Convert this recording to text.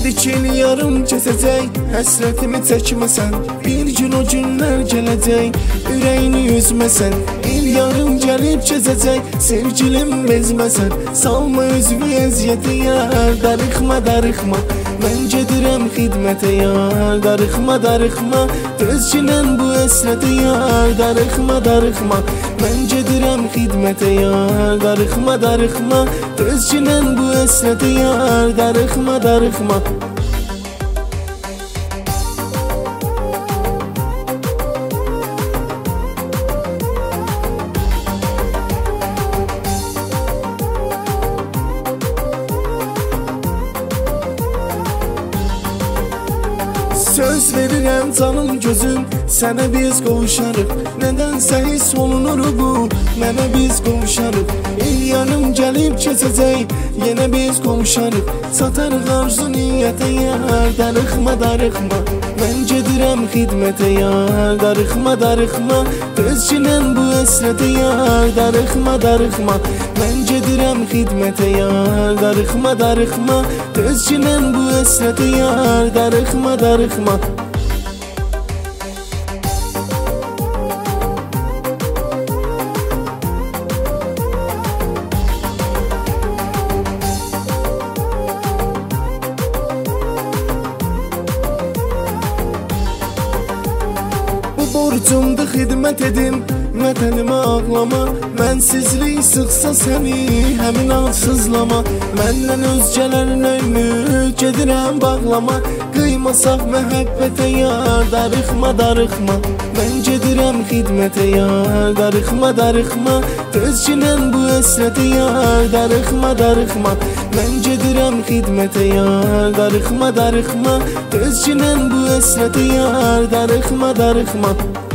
Dedi ki yarım kəsəcək, həsrətimi çəkməsən, bir gün o günlər gələcək, ürəyini üzməsən. İl yarım gəlib keçəcək, sevgilim bezməsən, salma özünü əziyyətə yar, darıxma, darıxma. Mən gedirəm xidmətə yar, darıxma, darıxma. Tezcinən bu əsrətə yar, darıxma, darıxma. Mən gedirəm xidmətə yar, darıxma, darıxma. Tezcinən bu əsrətə yar, darıxma, darıxma. Söz verirəm canım gözüm, sənə biz qovuşarıq. Nədənsə hiss olunur bu, mənə biz qovuşarıq. İl yarım gəlib keçəcək, yenə biz qovuşarıq. Satarıq arzu niyyətə yar, darıxma, darıxma. Mən gedirəm xidmətə yar, darıxma, darıxma. Tezcinən bu əsrətə yar, darıxma, darıxma. Mən gedirəm xidmətə yar, darıxma, darıxma. Tezcinən bu əsrətə yar, darıxma, darıxma. Borcumda xidmət edim, vətənimə ağlama. Mənsizlik sıxsa səni, həmin ansızlama. Məndən özgələrin öymü, gedirəm bağlama. Qıymasaq məhəbbətə yar, darıxma, darıxma. Mən gedirəm xidmətə yar, darıxma, darıxma. Tezcinən bu əsrətə yar, darıxma, darıxma. Mən gedirəm xidmətə yar, darıxma, darıxma. Tezcinən bu əsrətə yar, darıxma, darıxma.